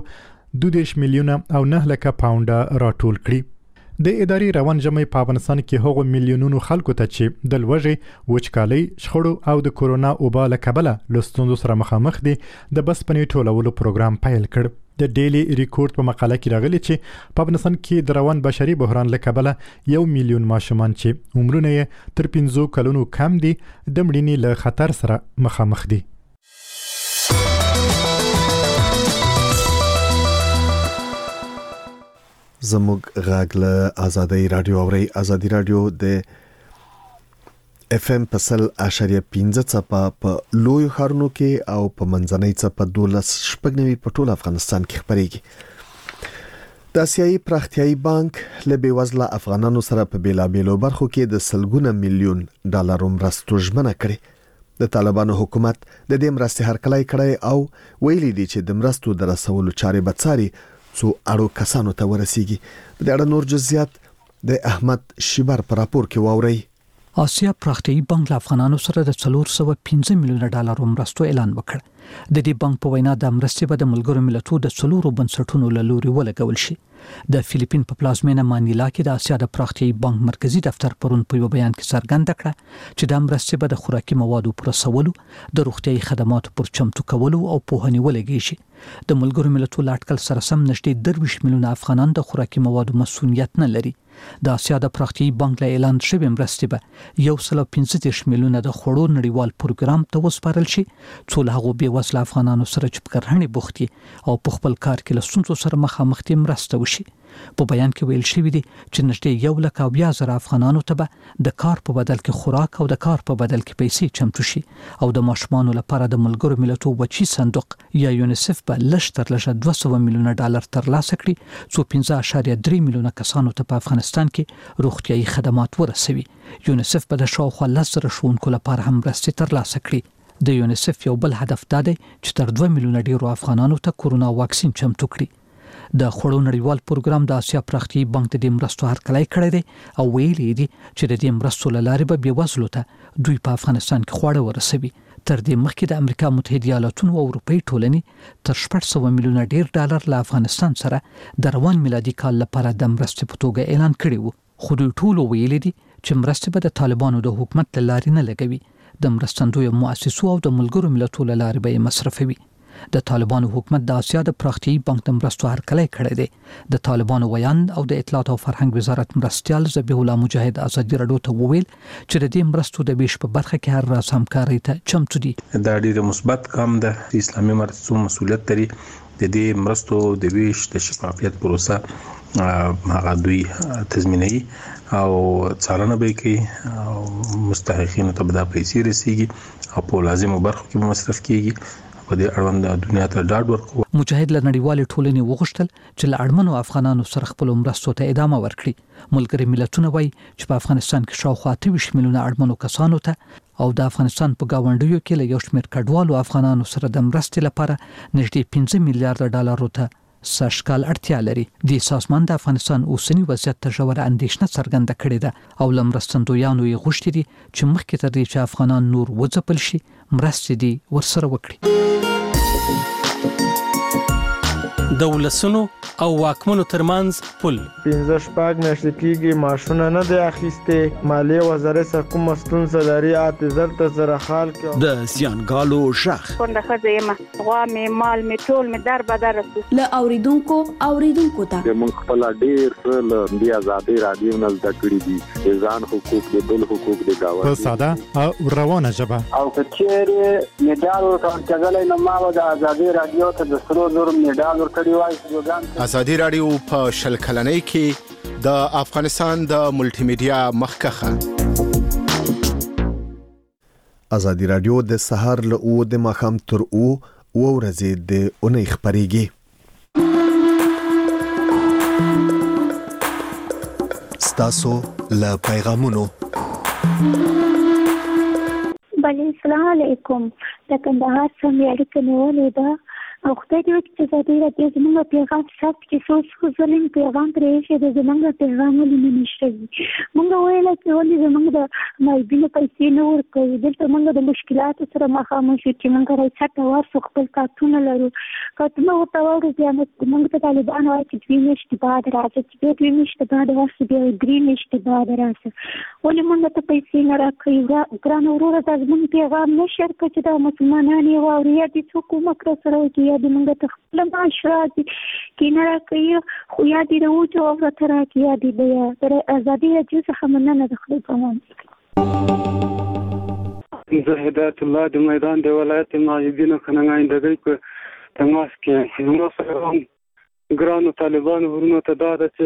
[SPEAKER 13] 2 میلیونه او 9 لکه پاونډه راټول کړي. د ادارې روان جمعې په افغانستان کې هغو میلیونونو خلکو ته چې د لوږې وچکالۍ شخړو او د کورونا وبا له کبله له ستونزو سره مخامخ دي د بسپنې ټولولو پروګرام پیل کړ. د ډیلی ریکورډ په مقاله کې راغلي چې په افغانستان کې د روان بشري بحران له کبله 1 میلیون ماشومان چې عمرونه یې تر 15 کلونو کم دي د مړینې له خطر سره مخامخ دي.
[SPEAKER 1] زموږ غږ له آزادۍ رادیو اوري. آزادۍ رادیو د FM په 100.15 څپه په لوی ښارونو کې او په منځنۍ څپه 12.9 په ټول افغانستان کې خبرېږي. د آسیایي پراختیایي بانک له بېوزله افغانانو سره په بیلابېلو برخو کې د سلګونه میلیون ډالر مرستو ژمنه کړې. د طالبانو حکومت د دې مرستې هرکلی کړی او ویلي دي چې د مرستو د رسولو چارې به څاري څو اړو کسانو ته ورسیږي. په دې اړه نور جزئیات د احمد شیبر په راپور کې واورئ.
[SPEAKER 5] آسیا پراختیایي بانک له افغانانو سره د 415 میلیون ډالر مرستو اعلان وکړ. د دې بانک په وینا د مرستې به د ملګرو ملتونو د څلورو بنسټونو له لوري ولګول شي. د فلیپین په پلازمینه مانیلا کې د آسیا د پراختیایي بانک مرکزی دفتر پرون په یو بیان کې څرګنده کړه چې د مرستې به د خوراکي موادو پر رسولو، د روغتیايي خدماتو پر چمتو کولو او پوهنې ولګي شي. د ملګرو ملتونو لاټکل سره سم نږدې 23 میلیونه افغانان د خوراکي موادو مسؤلیت نه لري. د آسیا د پراختیایي بانک له اعلان شوی مرستې به 115 میلیونه د خوړو نړیوال پروګرام ته وسپارل شي، څو له هغو بېوزله افغانانو سره چې په کرهڼې بوخت دي او په خپل کار کې له ستونزو سره مخامخ دي مرسته وشي. په بیان کې ویل شوی دی چې نږدې 1,20,000 افغانانو ته به د کار په بدل کې خوراک او د کار په بدل کې پیسې چمتو شي او د ماشومانو لپاره د ملګرو ملتونو بچي صندوق یا یونیسف به لږ تر لږه 200 میلیونه ډالر ترلاسه کړي، څو 15.3 میلیونه کسانو ته په افغانستان کې روغتیايي خدمات ورسوي. یونیسف به د شاوخوا 10,000 ښوونکو لپاره هم مرستې ترلاسه کړي. د یونیسف یو بل هدف دا دی چې تر 2 میلیونه ډیرو افغانانو ته کورونا واکسین چمتو کړي. د خوړو نړیوال پروګرام د آسیا پراختیایي بانک د دې مرستو هرکلی کړی دی او ویلي دي چې د دې مرستو له لارې به بېوزلو ته دوی په افغانستان کې خواړه ورسوي. تر دې مخکې د امریکا متحده ایالاتونو او اروپایي ټولنې تر 600 میلیونه ډیر ډالر له افغانستان سره د روان میلادي کال لپاره د مرستې په توګه اعلان کړی وو. خو دوی ټول ویلي دي چې مرستې به د طالبانو د حکومت له لارې نه لګوي. د مرستندویو مؤسسو او د ملګرو ملتونو له لارې به یې مصرفوي. د طالبانو حکومت د آسیا د پراختیایي بانک د مرستو هرکلی کړی دی. د طالبانو ویاند او د اطلاعات او فرهنګ وزارت مرستیال ذبیح الله مجاهد ازادي راډیو ته وویل چې د دې مرستو د ویش په برخه کې هر راز همکاري ته چمتو دي.
[SPEAKER 3] دا ډېر مثبت کام ده. اسلامي مرستو مسؤلیت لري د دې مرستو د ویش د شفافیت پروسه هغه دوی تضمینوي او څارنه به کوي او مستحقینو ته به دا پیسې رسیږي او په لازمو برخو کې مصرف کیږي. په دې اړوند دنیا ته ډاډ ورکوي.
[SPEAKER 5] مجاهد له نړیوالې ټولنې وغوښتل چې له اړمنو افغانانو سره خپل مرستو ته ادامه ورکړي. ملګري ملتونه وایي چې په افغانستان کې شاوخوا 28 میلیونه اړمنو کسانو ته او د افغانستان په گاونډیو کې له یو شمېر کډوالو افغانانو سره د مرستې لپاره نږدې 15 میلیارډ ډالرو ته سږکال اړتیا لري. د سازمان د افغانستان اوسنی وضعیت ته ژوره اندېښنه څرګنده کړې ده او له مرستندویانو یې غوښتي دي چې مخکې تر دې چې افغانان نور وځپل شي مرستې دي ورسره وکړي.
[SPEAKER 14] د ولسونو او واکمنو ترمنځ پل
[SPEAKER 15] 15 میاشتې کېږي معاشونه نه دی اخیستې. مالیې وزارت څخه کومه ستونزه لري اعتذار ته زره خال کې
[SPEAKER 16] د زیانګالو شخ
[SPEAKER 17] څنګه ښځه یم غوا مې مال مې ټول مې در بدر
[SPEAKER 9] له اوریدونکو ته
[SPEAKER 18] موږ خپل ډیر له دې آزادۍ رادیو نه زده کړې دي ځان حقوق د بل حقوق د گاوند
[SPEAKER 13] په ساده او روانه ژبه
[SPEAKER 19] او کچېره میډال ورکړل کېدل نو ما د آزادۍ رادیو ته د سرو زر میډال ورکړی وای.
[SPEAKER 20] آزادي رادیو په شل کلنۍ کې د افغانستان د ملټي میډیا مخکخه.
[SPEAKER 1] آزادي رادیو د سحر له او د ماخام تر او ورځې د اونۍ خبريږي. ستاسو له پیغامونو
[SPEAKER 21] بله السلام علیکم. د کندهار څخه اړیکه نیولې ده او خدای دې وکړي چې آزادي رادیو زموږ پیغام ثبت کړي. څو ځلې پیغام پرېښی دی زموږ پیغام ولې نه نشته. موږ ویل چې ولې زموږ د معیبینو پیسې نه ورکوي. دلته موږ د مشکلاتو سره مخامخ یو چې موږ راځه ورسو خپل کارتونه لرو. کارتونه ورته وایو بیا موږ ته طالبان وایي چې 2 میاشتې بعد راځه چې بیا 2 میاشتې بعد ورسو بیا 3 میاشتې بعد راځه. ولې موږ ته پیسې نه راکوي. ګرانه وروره دا زموږ پیغام نه شیر کړه چې دا مسلمانان یې واوري یا دې څوک کومک راسره وکړي یا دې موږ ته خپل معاش راځي کینه راکوي خو یا دې راوځو او راته راکړي یا دې بیا تر ازادي رادیو څخه مننه د خدای په امان.
[SPEAKER 19] زه هدایت الله د میدان د ولایت ماجدینو خننګایندګۍ په تماس کې زموږ سره ګرانو طالبانو ورونو ته دا ده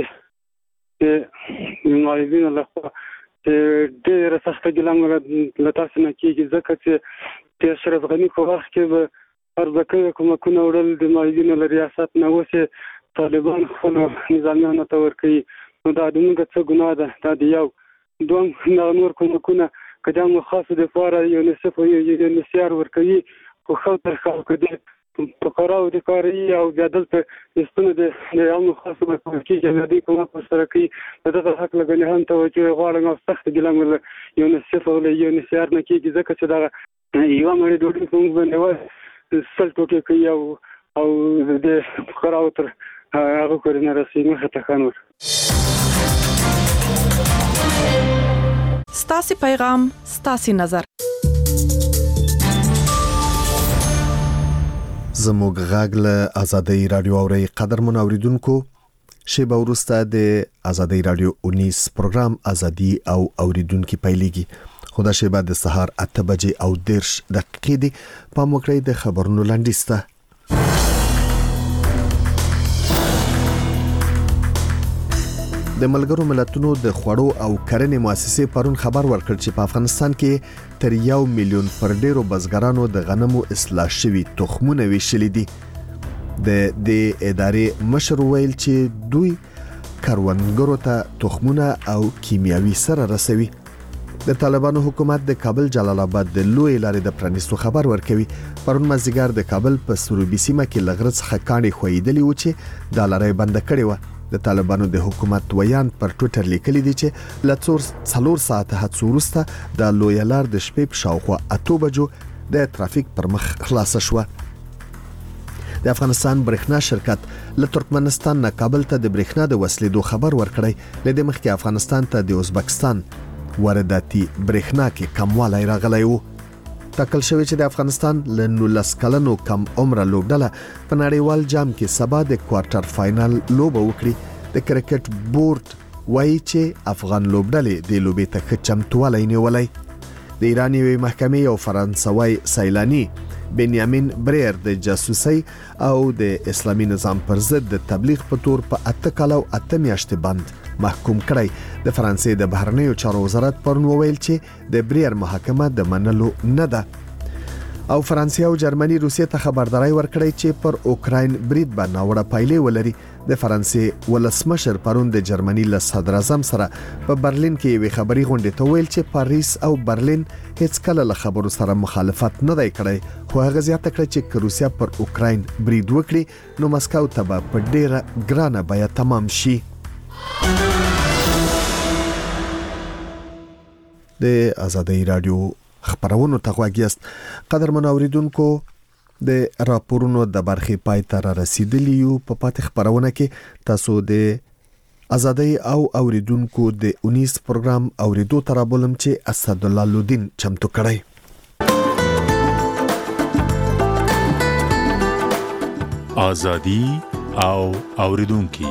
[SPEAKER 19] چې ماجدینو لخوا ډېره سخته ګیله له تاسو نه کېږي ځکه چې د اشرف غني په وخت کې به ارزکه کومکونه وړل د ماجدینو له ریاست نه اوس طالبان خپل نظامیانو ته ورکوي نو دا د موږ څه ګناه ده دا د یو دوم نور کومکونه کدا مو خاصه د لپاره یونیسف او یونیسیار ورکوي خو تر خلکو د فقراو د کاري او بیا دلته استونه د عامو خاصه په کې د دې کومه سره کوي دغه حق لګنه هم توجه غواړم او سخت ګلم یونیسف او یونیسیار نه کېږي ځکه چې دا یو مړ ډوډۍ کوم باندې سل ټوټه کوي او د فقراو تر هغه کورنه رسیدنه خطا خانور
[SPEAKER 8] ستاسي پیغام ستاسي نظر
[SPEAKER 1] زموږ غږ له آزادۍ رادیو اوري قدر منوریدونکو شیبه وروسته د آزادۍ رادیو 19 پروګرام ازادي او اوریدونکو پیلېږي خدا شیبه د سهار 8 بجې او 10 دقیقې دی په موکړې د خبرونو لاندېسته د ملګرو ملتونو د خوړو او کرنې مؤسسې پرون خبر ورکړ چې په افغانستان کې تر 1 میلیون پر ډیرو بزګرانو د غنمو اصلاح شوی تخمونه ویشلې دي د ادارې مشر ویل چې دوی کروندګرو ته تخمونه او کیمیاوي سره رسوي د طالبانو حکومت د کابل جلال آباد د لوی لارې د پرانیستو خبر ورکوي پرون مازیګر د کابل په سروبي سیمه کې لغړ څخه کاڼي خوېدلې و چې د لارې بند کړې و د طالبانو د حکومت ویان پر ټوئیټر لیکلي دي چې ل 4 ساعته هڅو وروسته د لوی لار د شپې په شاوخوا 8 بجو د ترافیک پر مخ خلاص شو د افغانستان برېښنا شرکت له ترکمنستان نه کابل ته د برېښنا د وسلیدو خبر ورکړی لدې مخکې افغانستان ته د ازبکستان وارداتي برېښنا کې کموالی راغلی و ټاکل شوی چې د افغانستان له 19 کلنو کم عمره لوبډله په نړیوال جام کې سبا د کوارټر فائنل لوبه وکړي د کرکټ بورډ وایي چې افغان لوبډلې د لوبې ته چمتووالی نیولی د ایران یوې محکمې یو فرانسوي سیلانی بنیامین بریر د جاسوسي او د اسلامي نظام پر ضد د تبلیغ په تور په 8 کال او 8 میاشتې بند محکوم کړی د فرانسې د بهرنیو چارو وزارت پرون ویل چې د بریر محاکمه د منلو نه ده او فرانسې او جرمني روسیې ته خبرداري ورکړی چې پر اوکراین برید به ناوړه پایلې ولري د فرانسې ولسمشر پرون د جرمني له صدر اعظم سره په برلین کې یو خبري غونډه ته ویل چې پاریس او برلین هیڅ کله له خبرو سره مخالفت نه دی کړی خو هغه زیاته کړ چې روسیا پر اوکراین برید وکړي نو مسکو ته به په ډیره ګرانه بیا تمام شي د آزادۍ رادیو خبرونو ته غواګیست قدر منوریدونکو د راپورونو د برخې پای ته رسیدلی یو په پاتې خبرونه کې تاسو د آزادۍ او اوریدونکو د 19 پروګرام اوریدو تر بولم چې اسد الله لودین چمتو کړی
[SPEAKER 6] آزادۍ او اوریدونکو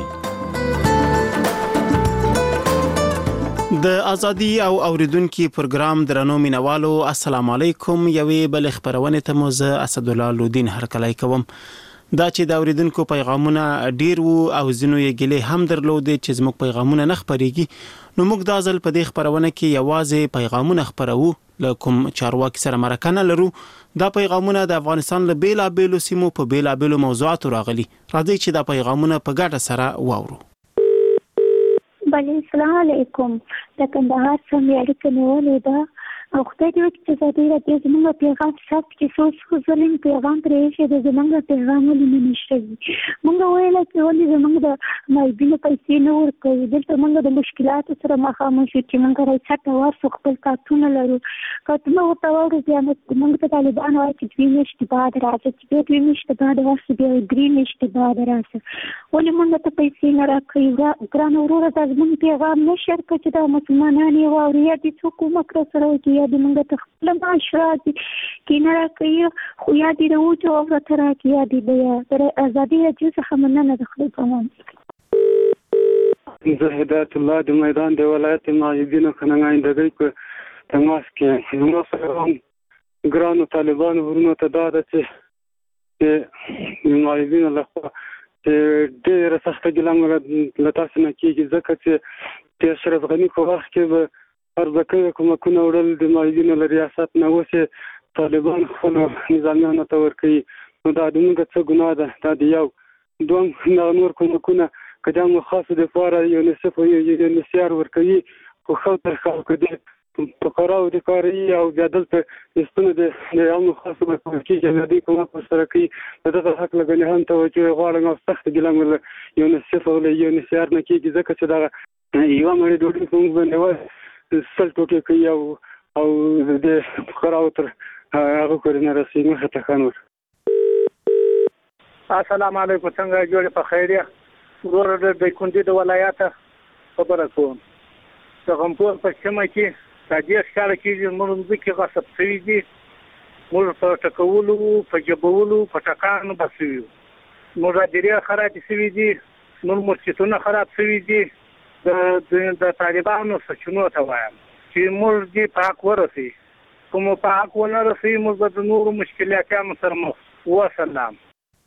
[SPEAKER 22] د ازادي او اوریدونکو پروګرام درنو مینوالو السلام علیکم یوې بل خبرونه ته مو زه اسد الله لودین هرکلای کوم دا چې د اوریدونکو پیغامونه ډیر وو او زینو یې ګلې هم درلودې چې زموږ پیغامونه نه خبريږي نو موږ د ازل په دې خبرونه کې یوازې پیغامونه خبرو لکم چارواکي سره مرکه لرو دا پیغامونه د افغانستان له بیلابېلو سیمو په بیلابېلو موضوعاتو راغلي راځي چې دا پیغامونه په ګډه سره واورو
[SPEAKER 21] بله السلام علیکم د کندهار څخه اړیکه نیولې ده او خدای دې وکړي چې زه دې زموږ پیغام ثبت چې څو ځلې پیغام پرې شي د زموږ پیغام ولې نشته موږ ویل چې ولې زموږ د مایبینو پیسې نه ورکوي دلته موږ د مشکلاتو سره مخامخ شو چې موږ راځو ورسو خپل کارتونه لرو کارتونه ورته ورو بیا موږ ته طالبان وایي چې دوی نشته بعد راځي چې دوی نشته بعد ورسو بیا درې نشته بعد راځي ولې موږ ته پیسې نه راکوي ګران وروره د زموږ پیغام نشر کړي چې د مسلمانانو او ریاضي حکومت سره یا د موږ ته خپل معاشره دي کینه راکوي خو یا دې د وجو او تر کې یا دې د ازادي راځي څخه مننه د خپل قانون
[SPEAKER 19] زه هدایت الله د میدان د ولایت ماجدین خننګایندګۍ په تماس کې زموږ سره ګرانو طالبان ورونو ته دا چې ماجدین له ډېر سخت ګلم لتاسو نه کېږي ځکه چې اشرف غنی په وخت کې به ارزکه کومکونه وړل د ماجدین له ریاست نه وسه طالبان خپل نظامیانو ته ورکوي نو دا د موږ څه ګناه ده دا د یو دوم نور کومکونه کدام خاص د فاره یونیسف او یونیسیار ورکوي خو خو تر خلکو د فقراو د کاري او دلته استونه د عامو خاصو په کې د دې کومه سره کوي دغه حق لګنه هم توجه غواړم او سخت ګلم یونیسف او یونیسیار نه کېږي ځکه چې دا یو مړ ډوډۍ کوم باندې سل ټوټه کوي او د فقراو تر هغه کورنه رسېږي مخه ته خانور
[SPEAKER 2] السلام علیکم څنګه جوړ په خیریه ورور د کندې د ولایت خبره کوم د غمپور په سیمه کې د دې ښکار کې موږ کې غصب شوی دي موږ په ټکولو په جبولو په ټکانو بسوي موږ د دې خراب شوی دي موږ مرچتونه خراب شوی دي د طالبانو سچونو ته وایم چې موږ دې پاک ورسي کوم پاک ونه رسي موږ د نورو مشکلاتونو سره مخ وسلام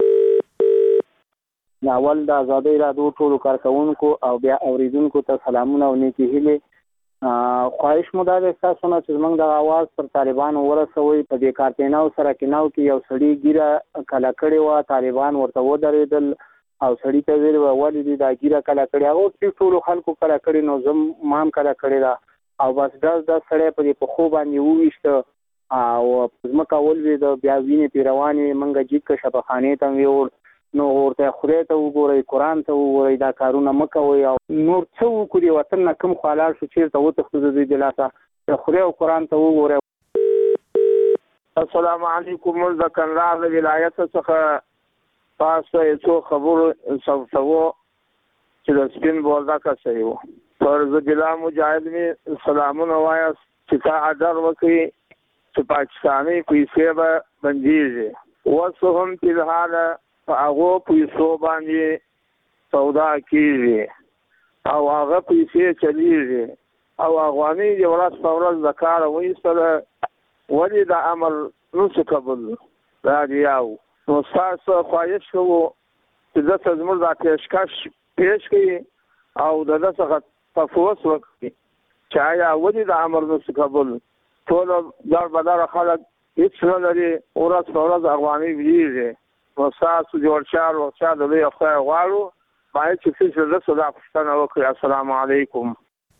[SPEAKER 7] ناول د آزادۍ رادیو ټولو کارکونکو او بیا اوریدونکو ته سلامونه او نیکی هیلې خواهش مو دا ده تاسو نه چې موږ د आवाज پر طالبانو ورسوي په دې کارتیناو سره کیناو کې یو سړی ګیره کلا کړي وا طالبان ورته ودرېدل او سړی ته ویل ولې دې دا ګیره کلا کړي هغه چې ټولو خلکو کلا کړي نو زم مام کلا کړي دا او بس دا سړی په خو باندې وښته او زمکه ولوي د بیا وینې پیروانې منګه جیک شپخانه ته ویور نو ورته خدای ته وګورئ قرآن ته وګورئ دا کارونه مکوئ او نور څه وکړي وطن نه کوم خلال شو چیرته وتښتو د دې دلاسه خدای او قرآن ته وګورئ.
[SPEAKER 15] السلام علیکم ملزکن راغ ولایت څخه تاسو څو خبرو ثبتو چې د سپین بولدا کا صحیح وو پر ضلع مجاهد می سلامونه وایا چې تا اډر وکي چې پاکستاني پیسې به بنديږي وسهم په حاله هغه پیسو باندې سودا کیږي او هغه پیسې چلیږي او افغاني د ورځ په ورځ د کار وایستله ولې د امر نو قبول راځيو نو تاسو خواهش کوو چې د تزمر د پیشکش پیش کړي او د څه تفوس وکړي چې آیا ولې د امر نو قبول ټول در بدر خلک هیڅ نه لري ورځ په ورځ افغاني ویږي وساسو جوړ شار او شار د لوی خدای غواړو باید چې څه د صدا پښتنه وکړي. السلام علیکم.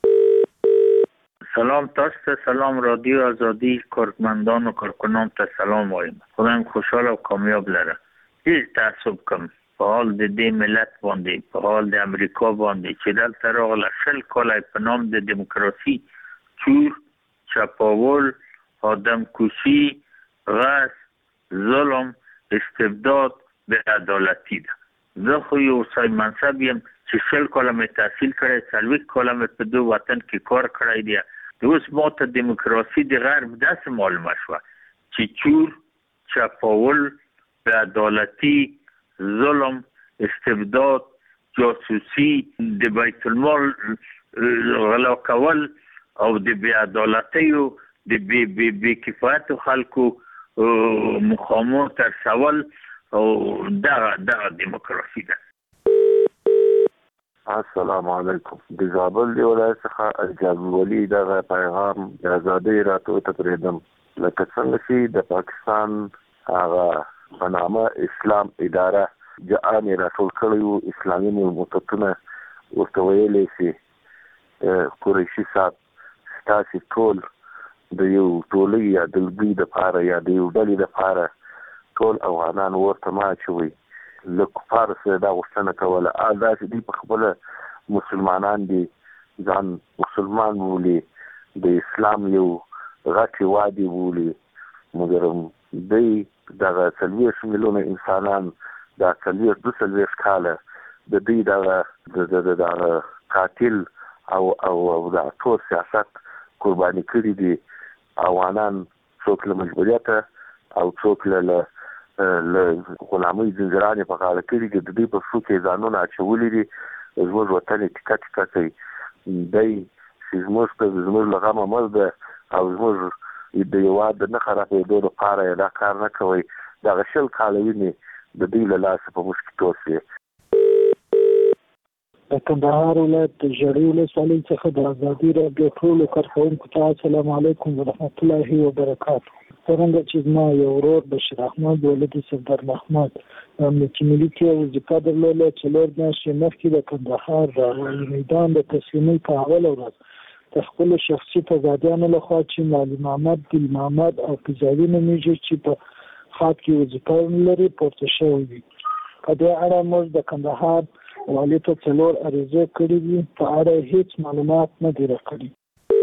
[SPEAKER 23] سلام تاسو ته سلام رادیو آزادی کارمندان و کارکنان ته سلام وایم. خدایم خوشحال او کامیاب لره. هیڅ تعصب کم په حال د دې ملت باندې په حال د امریکا باندې چې دلته راغله شل کاله په نام د دیموکراسي چور چپاول آدم کشی غصب ظلم استبداد به عدالتی ده. زه خو یو سای منصب یم چې شل کاله مې تحصیل کړی 40 کاله مې په دو وطن کې کار کړی دی اوس ما ته دیموکراسي د غرب داسې معلومه شوه چې چور چپاول به عدالتی ظلم استبداد جاسوسي د بیت المال غلا کول او د بی عدالتۍ او د بی کفایت خلکو مخامو تر سوال او دغه دیموکراسي ده.
[SPEAKER 24] السلام علیکم. د زابل دی ولایت څخه الجابر ولی دغه پیغام د آزادۍ راته تقریدم لکه څنګه چې د پاکستان هغه په نامه اسلام اداره جان راټول کړیو اسلامي مؤسساتونه ورته ویلې چې قریشي صاحب تاسو ټول د یو ټولي یا د لګي د پاره یا د یو ډلې د پاره ټول افغانان ورته ماچوي لکه فارسه دا وښتنه کوله دا چې دی په خپل مسلمانان دي ځان مسلمان بولي د اسلام یو غټي وادي بولي مګر دی دغه 30 میلیونه انسانان دا 32 کاله د دې دغه قاتل او د ټول سیاست قرباني کړی دي اوانان څوک له مجبوریت او څوک له غلامۍ زنجیرانې په غاړه کړي دي د دې په څو کې ځانونه اچولي دي زموږ وطن یې ټیکه ټیکه کوي دی چې زموږ له غمه مړ ده او زموږ د هېواد د نه خرابېدو دپاره یې دا کار نه کوئ دغه 20 کاله وینې د دوی له لاسه په موږ کې توسوې.
[SPEAKER 25] د کندهار ولایت د ژړۍ ولسوالۍ څخه د ازادي راډیو ټولو کارکوونکو ته السلام علیکم ورحمت الله وبرکاتو. څرنګه چې زما یو ورور بشیر احمد ولدي سردار محمد چې ملي کې وظیفه درلوده 4 میاشتې مخکې د کندهار میدان د تسلیمۍ په اوله ورځ د خپل شخصي تضادیانو لخوا چې معلم محمد دل محمد او فیضاوي نومیږي چې په خاط کې وظیفه لري پورته شوی دي. په دې اړه موږ د کندهار والي ته 4 عریضې کړې دي، په اړه هیڅ معلومات نه دي راکړي.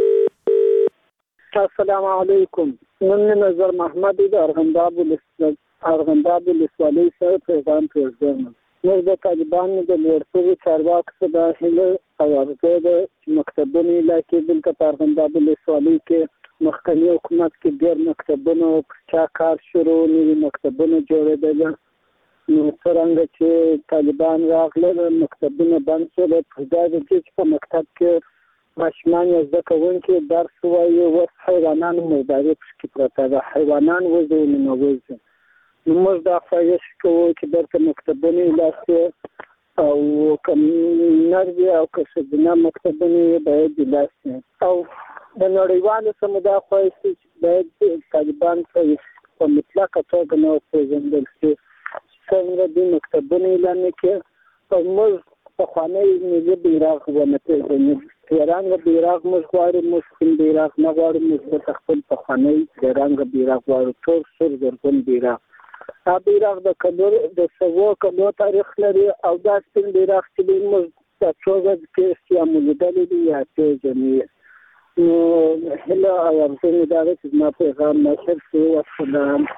[SPEAKER 3] السلام علیکم. من نظر محمد د ارغنداب ولسوالۍ سره پیغام پرېږدم. موږ د طالبانو د لوړپوړو چارواکو څخه دا هیله او ارزو ده چې مکتبونه علاقې دلته په ارغنداب ولسوالۍ کې مخکني حکومت کې ډېر مکتبونه چا کار شروع نوي مکتبونه جوړېدل، نو څرنګه چې طالبان راغله مکتبونه بند شول. په دا د دې چې په مکتب کې ماشومان یا زده کوونکي درس وایي، اوس حیوانانو مرداري پکې پرته ده، حیوانان وځي او ننوځي. نو موږ دا خواهش کوو چې دلته مکتبونه ایله او که نر وي او که ښځینه مکتبونه یې باید ایله شي. او د نړیوالو سره مو دا خواهش دی چې باید طالبان په مطلقه توګه نه وپېژندل شي، څنګه دوی مکتبونه اعلان کړي او موږ پخوانی ملي بیرغ ونه پېژنو. تیرانګه بیرغ موږ غواړو، موږ سپین بیرغ نه غواړو، موږ د خپل پخوانی تیرانګه بیرغ غواړو، تور سور زرغون بیرغ. دا بیرغ د سوو کلو تاریخ لري او دا سپین بیرغ چې دی موږ د څو ورځې کې یا مو لیدلی دي یا پېژنو. نو هیله او ارزو مې دا ده چې زما پیغام نشر شي. والسلام.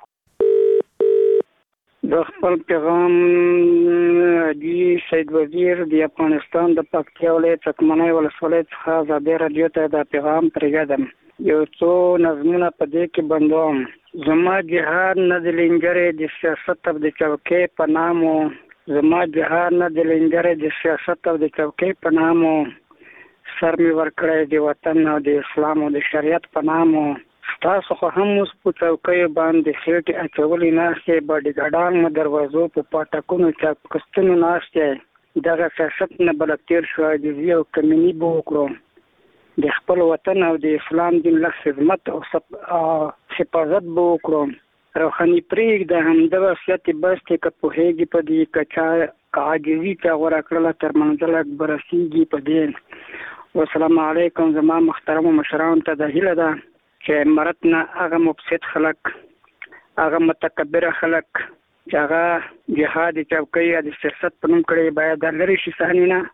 [SPEAKER 4] د خپل پیغام دی سید وزیر د افغانستان د پکتیا ولایت چکمنۍ ولسوالۍ څخه ازادي راډیو ته دا پیغام پرېږدم. یو څو نظمونه په دې کې بندوم. زما جهاد نه د لنګرې د سیاست او د چوکۍ په نامو، زما جهاد نه د لنګرې د سیاست او د چوکۍ په نامو، سر مې ورکړی د وطن او د اسلام او د شریعت په نامو. تاسو خو هم اوس په چوکیو باندې خېټې اچولې ناستې، باډیګارډان مو دروازو په پاټکونو چاپکستونو ناستې. دغه سیاست نه بله تېر شو، عاجزي او کمیني به وکړو. د خپل وطن او د اسلام دین لږ خدمت او حفاظت به وکړو. روحاني پرېږده همدغه وصیت بس دی که پوهېږي په دې که عاجزي چا غوره کړله تر منزل اکبر رسېږي په دې. والسلام علیکم. زما محترمو مشرانو ته دا هیله ده چې مرد نه هغه مفسد خلک، هغه متکبره خلک چې هغه جهاد چوکۍ یا د سیاست په نوم کړی باید لرې شي صحنې نه.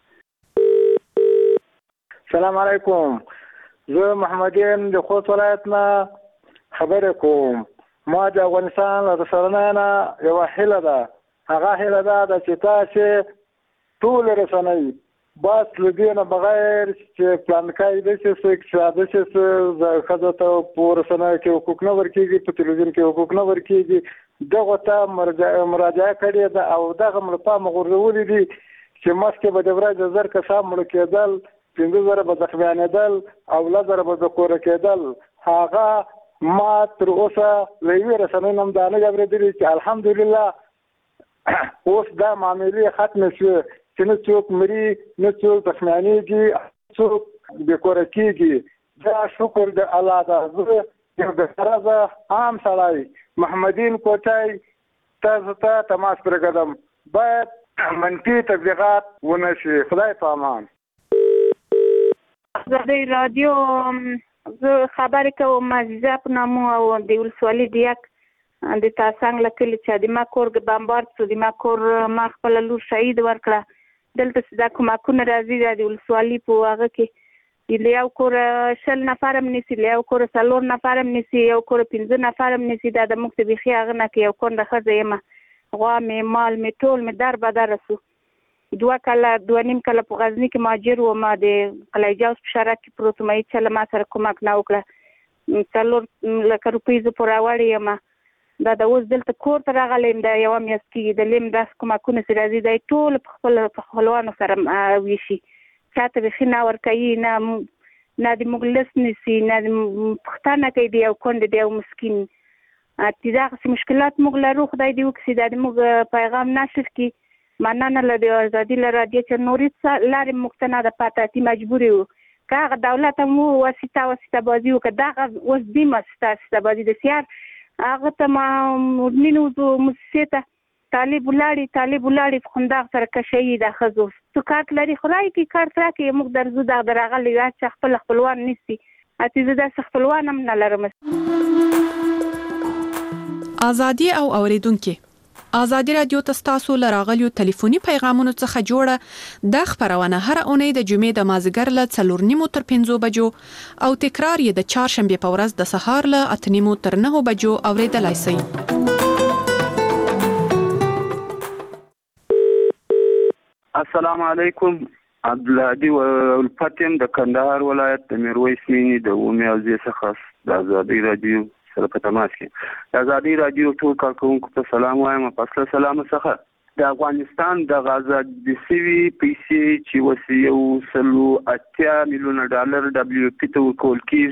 [SPEAKER 10] سلام علیکم. زه محمد یم د خوست ولایت نه خبرې کوم. ما د افغانستان له رسنیو نه یوه هیله ده، هغه هیله ده چې تاسې ټول رسنۍ بس له دې نه بغیر چې پلانکای داسې څه اقتصاد داسې څه ښځو ته په رسنیو کې حقوق نه ورکېږي، په تلویزیون کې حقوق نه ورکېږي، دغو ته مراجعه کړې ده او دغه مړه پامه غورځولي دي چې مخکې به د ورځې 1000 کسان مړه کېدل، 15,000 به زخمیانېدل او 10,000 به بکوره کېدل. هغه ما تر اوسه له یوې رسنۍ نه هم دا نه اورېدلي چې الحمدلله اوس دا معاملې ختمې شوې چې نه څوک مري، نه څوک زخمیانېږي، څوک بېکوره کېږي. دا شکر د الله ده. زه یو بېغرضه عام سړی محمدین کوټی تاسو ته تماس پرېږدم، باید منفي تبلیغات ونه شي. خدای په امان.
[SPEAKER 17] ازادي راډیو زه خبرې کوم عزیزه په نامو او د ولسوالۍ د یک د تاسنګ له کلي چې د ما کور بمبارد شو، د ما کور ما خپله لور شهید ورکړه. دلته چې دا کومکونه راځي د ولسوالۍ په هغه کې له یو کوره 20 نفر هم نیسي، له یو کوره 4 نفر هم نیسي، یو کوره 15 نفر هم نیسي. دا د موږ ته بیخي هغه نه کې یو کونډه ښځه یم، غوا مې مال مې ټول مې در بدره سو. 2.5 کاله په غزني کې مهاجر وم، د قلعه جوز په شارع کې پروت وم، هېچا له ما سره کومک نه وکړه. 4 لکه روپۍ زه پورې راوړې یم. دا د اوس دلته کور ته راغلی یم، دا یوه میاشت کېږي. د لیم داسې کومکونه چې راځي دا یې ټول په خپلوانو سره ویشي، چا ته بیخي نه ورکوي، نه د موږ لس نیسي، نه د پوښتنه کوي د یو کونډې د یو مسکین. چې دغسې مشکلات موږ لرو، خدای دې وکړي دا د موږ پیغام نشر کړي. مننه له د ازادي له راډیو چې نورې لارې موږ ته نه ده پاته، اتي مجبور یو که هغه دولت هم واسطه بازي وکړه، دغه اوس دې واسطه بازي د سیار هغه ته ما مدنین موسسې ته طالب ولاړی خوندا سره کشي د خزو تو کارت لري خدای کی کارت راکې موږ درځو د درغلي یا چې خپلوان نسی اته زه د خپلوان هم نه لرم.
[SPEAKER 8] ازادي او اوریدونکو ازادي رادیو تاسو لراغلیو ټلیفوني پیغامونو څخه جوړه د خبرونه هر اونۍ د جمعې د مازیګر له 4:30 تر 5 بجو او تکرار یې د چهارشنبه په ورځ د سهار له 8:30 تر 9 بجو اوریدلای شئ.
[SPEAKER 5] السلام علیکم. عبدالهادي ولفتم د کندهار ولایت د میرویس مینی د اومي او زی څخه د ازادي رادیو سره په تماس کې د ازادي رادیو ټول کارکونکو ته سلام وایم. په سلام څخه د افغانستان د غزا د سوي پیسې چې وسیو $80 میلیون WFP ته ورکول کیږي